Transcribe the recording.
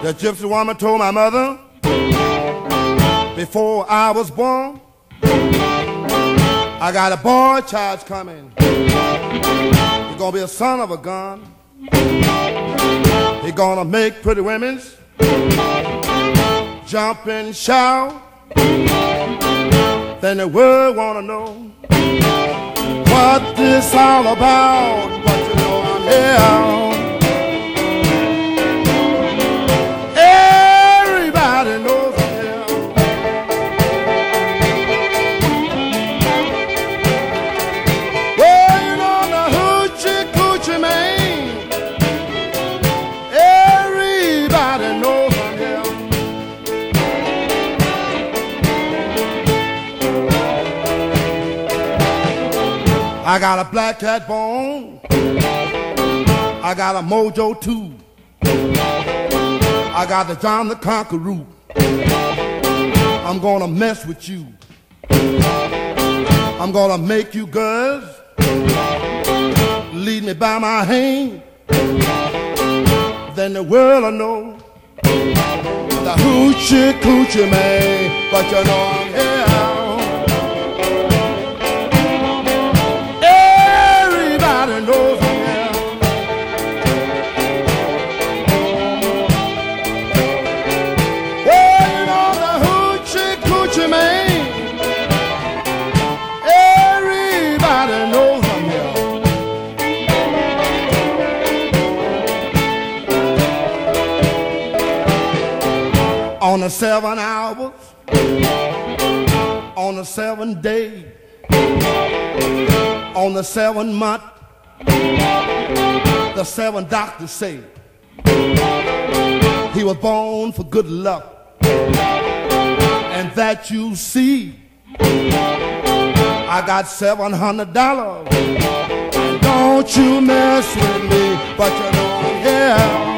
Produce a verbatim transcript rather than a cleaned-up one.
The gypsy woman told my mother before I was born, I got a boy child coming. He's gonna be a son of a gun. He's gonna make pretty women jump and shout. Then the world wanna know what this all about. But you know I'm here. Everybody knows I'm here. Well, you know the hoochie coochie man. Everybody knows I'm here. I got a black cat bone. I got a mojo too. I got the John the Conqueror. I'm gonna mess with you. I'm gonna make you girls lead me by my hand. Then the world will know the hoochie coochie man. But you know I'm here. Everybody knows I'm here. Well, you know the hoochie coochie man. Everybody knows I'm here. On the seven hours, on the seven day, on the seven month, the seven doctors say he was born for good luck, and that you see. I got seven hundred dollars. Don't you mess with me, but you know I'm here.